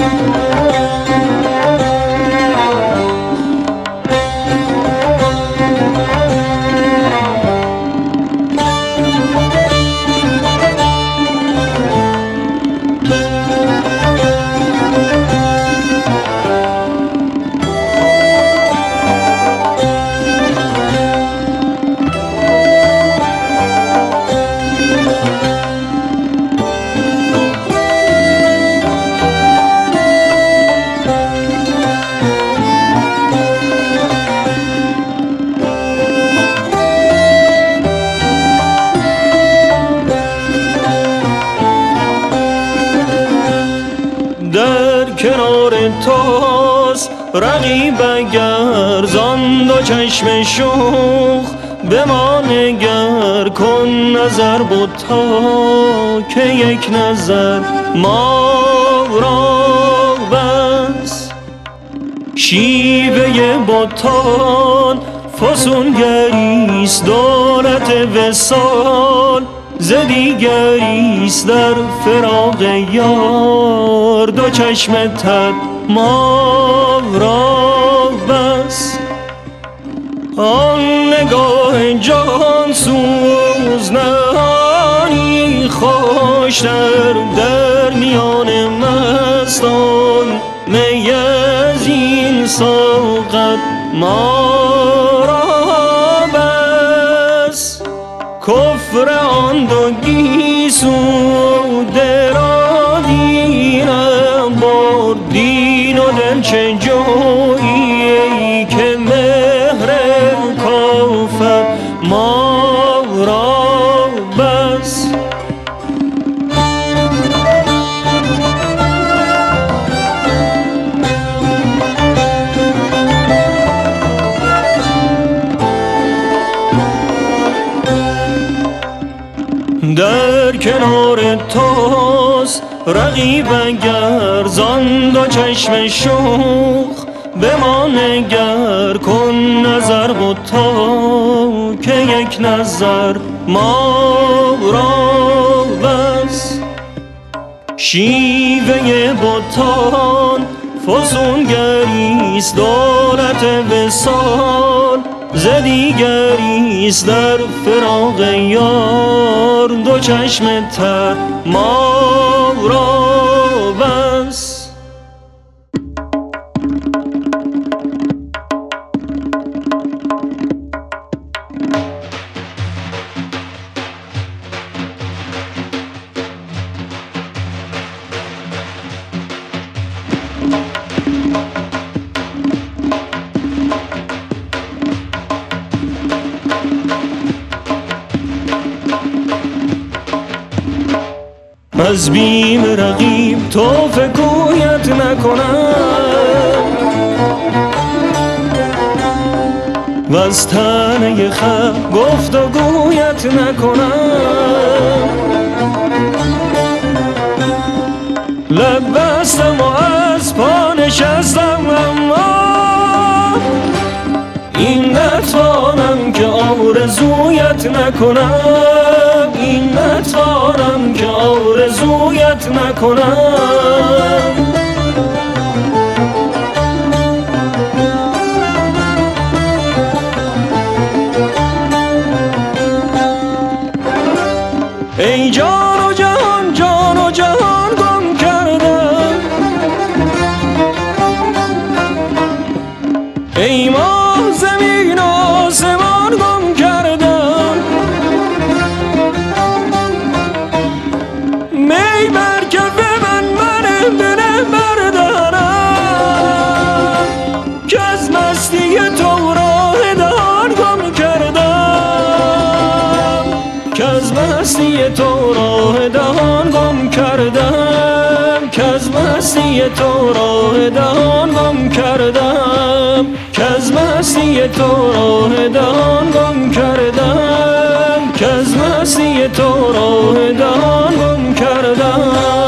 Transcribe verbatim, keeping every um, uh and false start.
توست رقیب اگر زان دو چشم شوخ به ما نگر کن نظر بتا که یک نظر ما را بس شیوه بتان فسونگریست دولت وصال ز دیگریست در فراق یار دو چشم تر ما را بس آن نگاه جان سوز نهانی خوشتر در میان مستان می از این ساغر ما را بس کفر آن دو گیسو درا دینم بر دین و دل چه جویی که مهر کافر ما را بس در کنار توست رقیب اگر زان دو چشم شوخ به ما نگر کن نظر بتا که یک نظر ما را بس شیوه بتان فسونگریست دولت وصال ز دیگریست در فراق یار دو چشم تر ما را بس از بیم رقیب تو فکویت نکنم و از تنه خب گفت و گویت نکنم لب بستم و از پا نشستم اما این نتوانم که آرزویت نکنم این نتوانم که آرزویت نکنم ای جان و جهان جان و جهان گم کردم ای ماه زمین و آسمان گم کردم می بر کف من من دل بردارم که از مستی تو راه دهان گم کردم که از مستی تو راه دهان گم کردم که از مستی تو راه دهان گم کردم که از مستی تو راه دهان گم کردم که از مستی تو راه دهان گم کردم